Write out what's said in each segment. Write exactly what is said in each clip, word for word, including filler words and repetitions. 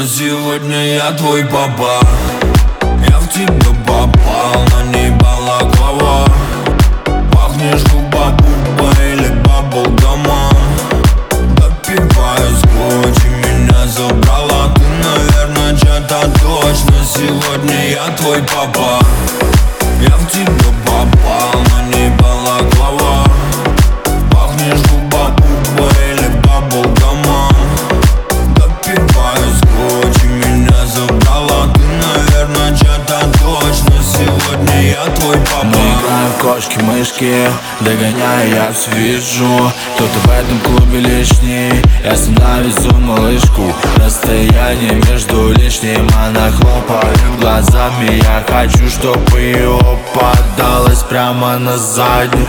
но сегодня я твой папа. Я в тебя попал, на ней балаклава. Пахнешь губа буба или баблгамом. Допиваю скотч и меня забрала. Ты, наверное, чья-то дочь, но сегодня я твой папа. Я в тебя попал, на ней балаклава. Пахнешь губа буба или баблгамом. Допиваю скотч и меня забрала. Ты, наверное, чья-то дочь, но сегодня я твой папа. Мы играем в кошки-мышки, догоняя, я все вижу. Кто-то в этом клубе лишний, я сам навезу малышку. Расстояние между лишним, она хлопает глазами. Я хочу, чтобы ее подалась прямо на заднюю.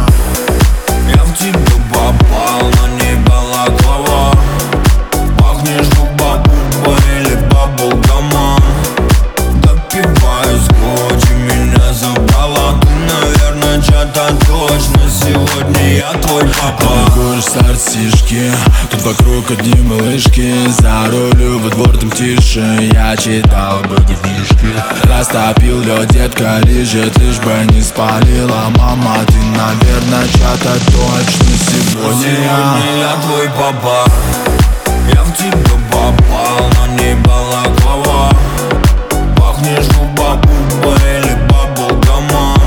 Я в тебя попал, на ней балаклава. Пахнешь губа буба или баблгамом. Допиваю скотч и меня забрала. Ты, наверное, чья-то дочь, но сегодня я твой папа. Курс артишки, тут вокруг одни малышки. За рулю во двор там тише, я читал бы книжки. Растопил лед, детка лежит, лишь бы не спалила. Мама, ты, наверное, чья-то дочь, но сегодня, сегодня я твой папа. Я в тебя попал, на ней балаклава. Пахнешь губа буба или баблгамом.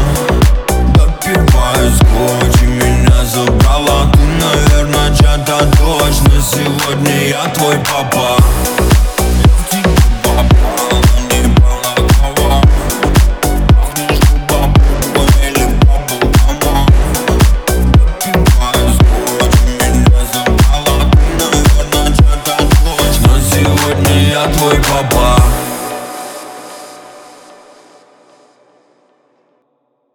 Допиваю скотч и меня забрала. Ты, наверное, чья-то дочь, но сегодня я твой папа. Я в тебя попал, на ней балаклава. Пахнешь губа буба или баблгамом. Допиваю скотч и меня забрала. Ты, наверное, чья-то дочь, но сегодня я твой папа.